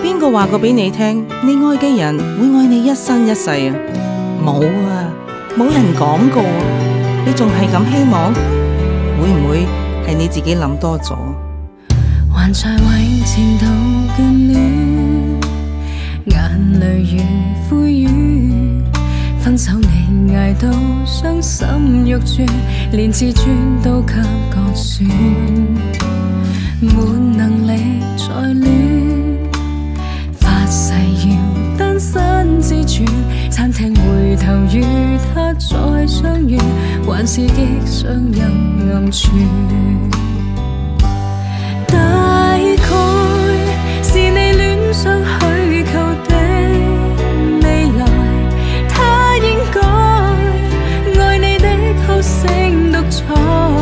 邊個話過俾你聽，你愛嘅人會愛你一生一世啊？冇啊，冇人講過。你仲係咁希望？會唔會係你自己諗多咗？ 還在為前度眷戀，眼淚如灰雨，分手你捱到傷心欲絕，連自尊都給割損，沒能力再戀，發誓要單身自存，餐廳回頭與他再相遇，還是激傷入暗處。大概是你戀上虛構的未來，他應該愛你的好勝獨裁。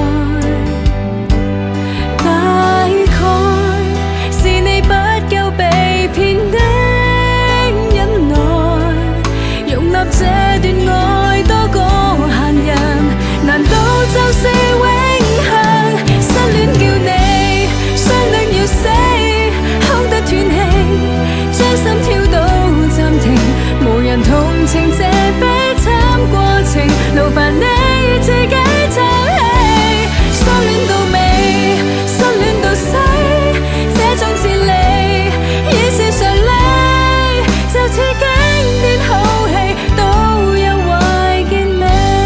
大概是你不夠被騙的忍耐，容納這段愛多過閒人，難道就是永恆？失戀叫你傷得要死，哭得斷氣，將心跳到暫停，無人同情這悲慘過程，勞煩你自己撐起。相戀到尾，失戀到死，這種哲理已是常理，就似經典好戲都有壞結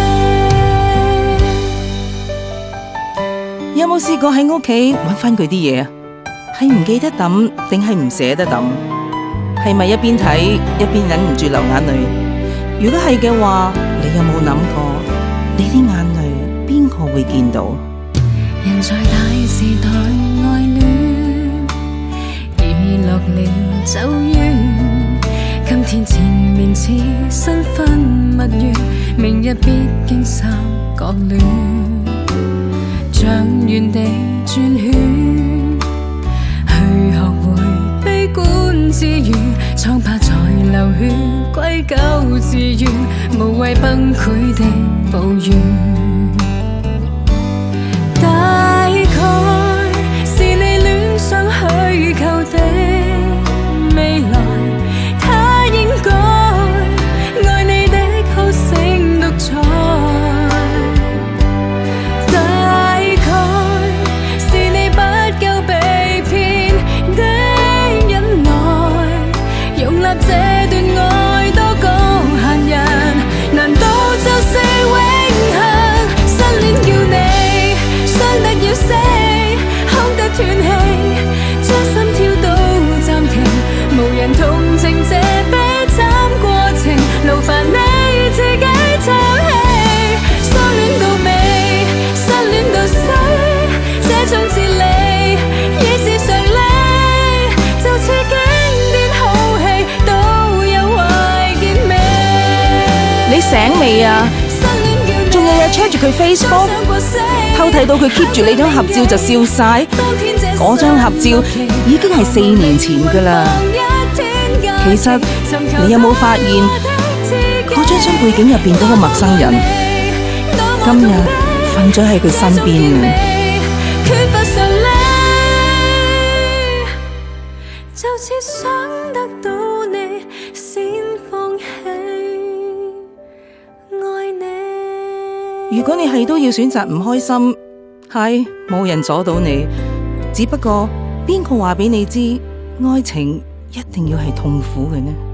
尾。 有冇試過喺屋企揾翻佢啲嘢啊？係唔記得抌定係唔捨得抌？係咪一邊睇一邊忍唔住流眼淚？如果係嘅話，你有冇諗過你啲眼淚邊個會見到？ 人在大時代愛戀，已落了咒怨，今天纏綿似新婚蜜月，明日必經三角戀，像原地轉圈，去學會悲觀自愈，瘡疤在流血，歸咎自怨，無謂崩潰的抱怨。大概是你戀上虛構的未來，他應該愛你的好勝獨裁。大概是你不夠被騙的忍耐，容納這段愛多過閒人，難道就是永恆？失戀叫你傷得要死，哭得斷氣，將心跳到暫停，無人同情這悲慘過程，勞煩你自己撐起。相戀到尾，失戀到死，這種哲理已是常理，就似經典好戲都有壞結尾。 你醒未啊？仲日日 check 住佢 Facebook， 偷睇到佢 keep 住你張合照就笑晒。嗰張合照已經係4年前㗎啦。其實你有冇發現嗰張相背景入邊嗰個陌生人，今日瞓咗喺佢身邊啊？ 缺乏常理，就似想得到你先放棄愛你。 如果你係都要選擇唔開心，係冇人阻到你，只不過邊個話俾你知愛情一定要係痛苦嘅呢？